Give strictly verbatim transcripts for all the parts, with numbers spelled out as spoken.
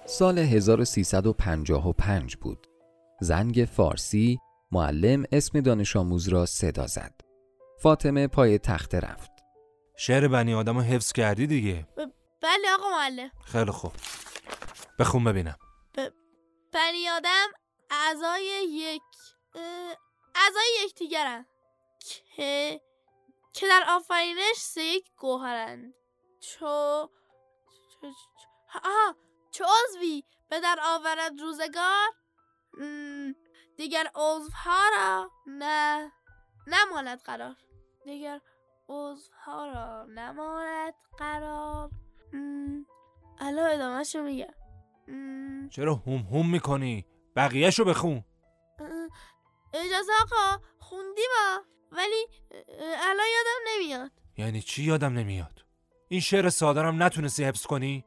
سال هزار و سیصد و پنجاه و پنج بود. زنگ فارسی، معلم اسم دانش آموز را صدا زد. فاطمه پای تخته رفت. شعر بنی آدم رو حفظ کردی دیگه؟ ب... بله آقا معلم. خیلی خوب، بخون ببینم. ب... بنی آدم اعضای یک اعضای یکدیگرند که که در آفرینش سه یک گوهرند. چو چو آها چو عضوی به در آورد روزگار، دیگر عضوها را نه نماند قرار. دیگر عضوها را نماند قرار. الان ادامه‌شو میگم. چرا هم هم میکنی؟ بقیه‌شو بخون. اجازه آقا، خوندی با ولی الان یادم نمیاد. یعنی چی یادم نمیاد؟ این شعر سادرم نتونستی حفظ کنی؟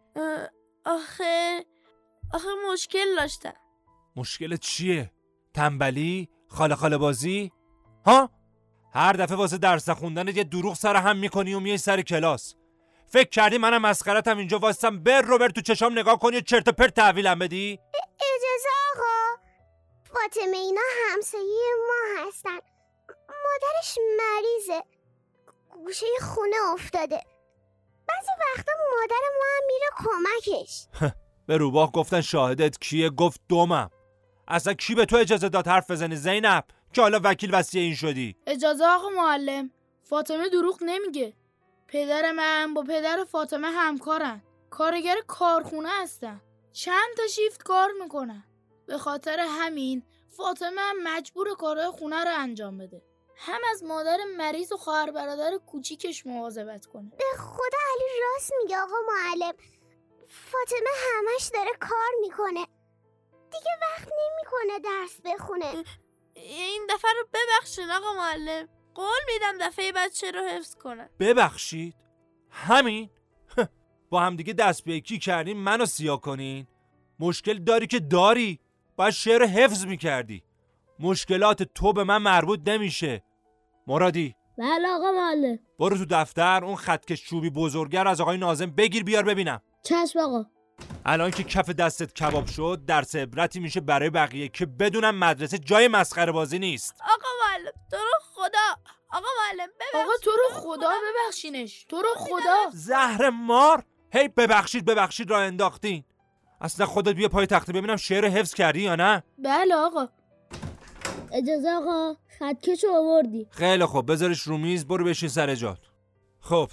آخه آخه مشکل داشتم. مشکلت چیه؟ تنبلی؟ خاله خاله بازی؟ ها؟ هر دفعه واسه درس خوندن یه دروغ سر هم میکنی و میای سر کلاس. فکر کردی منم مسخرتم اینجا واسم بر رو بر تو چشام نگاه کنی و چرت و پرت تحویلم بدی؟ اجازه آقا، فاطمه اینا همسایه ما هستن. مادرش مریضه، گوشه خونه افتاده. بعضی وقتا مادر ما هم میره کمکش. به روباه گفتن شاهدت کیه؟ گفت دومم. اصلا کی به تو اجازه داد حرف بزنی زینب که حالا وکیل وصیه این شدی؟ اجازه آقا معلم، فاطمه دروغ نمیگه. پدر من با پدر فاطمه همکارن، کارگر کارخونه هستن، چند تا شیفت کار میکنن. به خاطر همین فاطمه هم مجبور کارهای خونه رو انجام بده، هم از مادر مریض و خواهر برادر کوچیکش مواظبت کنه. به خدا علی راست میگه آقا معلم، فاطمه همش داره کار میکنه، دیگه وقت نمیکنه درس بخونه. این دفعه رو ببخشید آقا معلم، قول میدم دفعه بعد چه رو حفظ کنن. ببخشید؟ همین؟ با هم دیگه دست به یکی کردین منو سیاه کنین؟ مشکل داری که داری، باید شعر حفظ میکردی. مشکلات تو به من مربوط نمیشه. مرادی؟ بله آقا معلم. برو تو دفتر اون خطکش چوبی بزرگر از آقای ناظم بگیر بیار ببینم. چشم آقا. الان که کف دستت کباب شد درس عبرتی میشه برای بقیه که بدونم مدرسه جای مسخره بازی نیست. آقا معلم تو رو خدا، آقا معلم ببخشید. آقا تو رو خدا ببخشینش، تو رو خدا. زهر مار، هی ببخشید ببخشید را انداختین. اصلا خودت بیا پای تخته ببینم شعر حفظ کردی یا نه. بله آقا. اجازه آقا، خطکشو آوردی. خیلی خوب، بذارش رو میز، برو بشین سر جات. خب،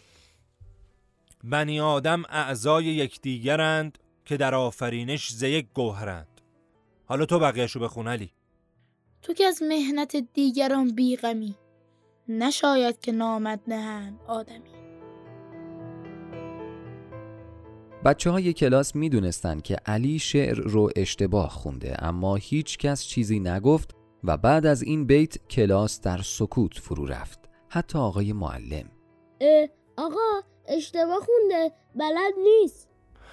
بنی آدم اعضای یکدیگرند که در آفرینش ز یک گوهرند. حالا تو بقیه‌شو بخون علی. تو که از مهنت دیگران بیغمی، نشاید که نامد نهند آدمی. بچه های کلاس می دونستن که علی شعر رو اشتباه خونده، اما هیچ کس چیزی نگفت و بعد از این بیت کلاس در سکوت فرو رفت، حتی آقای معلم. اه آقا اشتباه خونده، بلد نیست.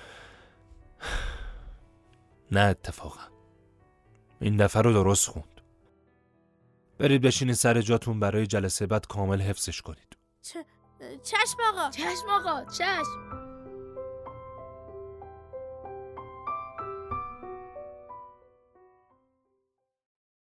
نه اتفاقا این دفعه رو درست خوند. برید بشینید سر جاتون برای جلسه بعد کامل حفظش کنید. چ... چشم آقا. چشم آقا، چشم.